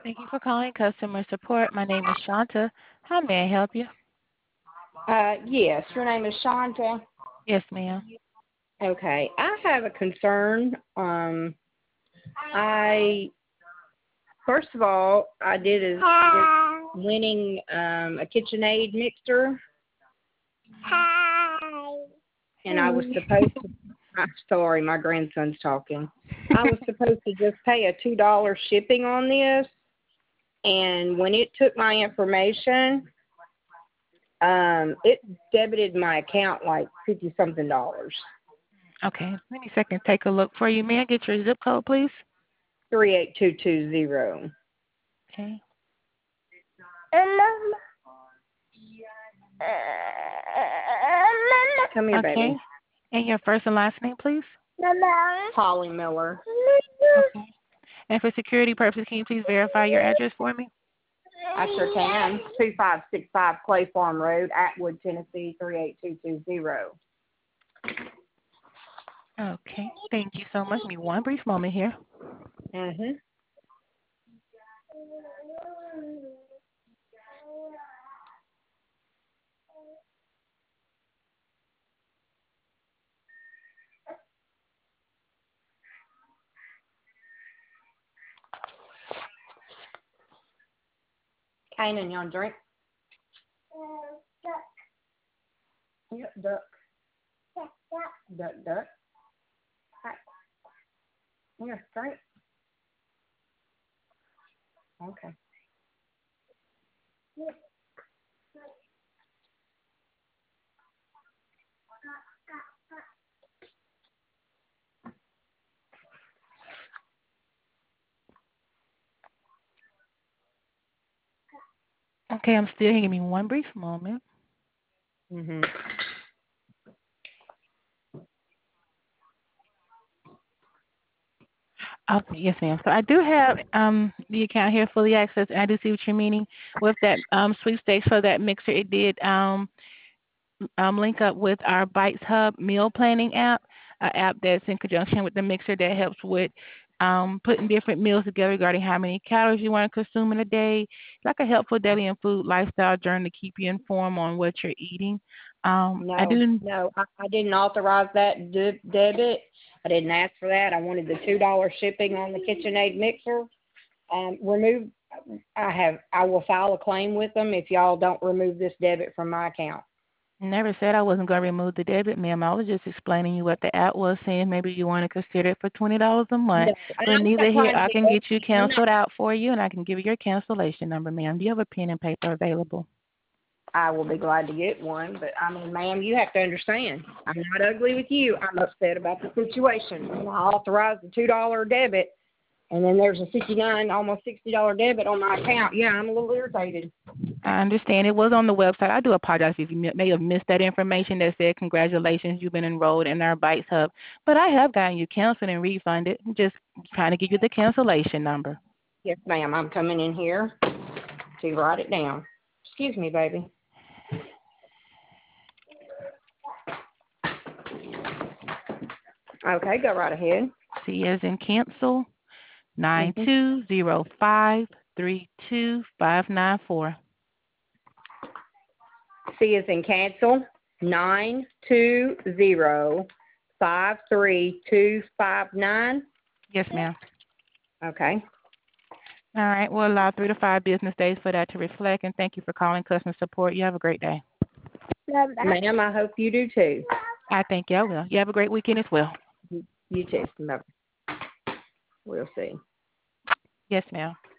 Thank you for calling customer support. My name is Shanta. How may I help you? Yes, your name is Shanta. Yes, ma'am. Okay, I have a concern. I first of all, I did is winning a KitchenAid mixer, and I was supposed to. I'm sorry, my grandson's talking. I was supposed to just pay a $2 shipping on this, and when it took my information, it debited my account like 50 something dollars. Okay, let me second take a look for you. May I get your zip code, please? 38220. Okay. Come here, Okay. baby. And your first and last name, please? Holly Miller. Okay. And for security purposes, can you please verify your address for me? I sure can. 2565 Clay Farm Road, Atwood, Tennessee, 38220. Okay. Thank you so much. Give me one brief moment here. Mhm. Kanan, you want a drink? Yep, duck. Duck, duck. Hi. Here, drink. Okay. Okay, I'm still here. Give me one brief moment. Mhm. Okay, yes, ma'am. So I do have the account here fully accessed, and I do see what you're meaning with that sweepstakes for that mixer. It did link up with our Bites Hub meal planning app, an app that's in conjunction with the mixer that helps with putting different meals together regarding how many calories you want to consume in a day. It's like a helpful daily and food lifestyle journey to keep you informed on what you're eating. I No, do. no, I didn't authorize that debit. I didn't ask for that. I wanted the $2 shipping on the KitchenAid mixer. Remove. I will file a claim with them if y'all don't remove this debit from my account. Never said I wasn't going to remove the debit, ma'am. I was just explaining you what the app was, saying maybe you want to consider it for $20 a month. No, and But I'm neither not here, trying to I be can get you ugly. I'm not. canceled out for you, and I can give you your cancellation number, ma'am. Do you have a pen and paper available? I will be glad to get one, but I mean, ma'am, you have to understand. I'm not ugly with you. I'm upset about the situation. And I authorized the $2 debit, and then there's a 59, almost $60 debit on my account. Yeah, I'm a little irritated. I understand it was on the website. I do apologize if you may have missed that information that said congratulations, you've been enrolled in our Bites Hub. But I have gotten you canceled and refunded. I'm just trying to give you the cancellation number. Yes, ma'am. I'm coming in here to write it down. Excuse me, baby. Okay, go right ahead. C as in cancel, Mhm. 9205325594. C is in cancel. 9205325 Yes, ma'am. Okay. All right. We'll allow 3 to 5 business days for that to reflect, and thank you for calling customer support. You have a great day. Ma'am, I hope you do too. I thank you. I will. You have a great weekend as well. You too. Bye. We'll see. Yes, ma'am.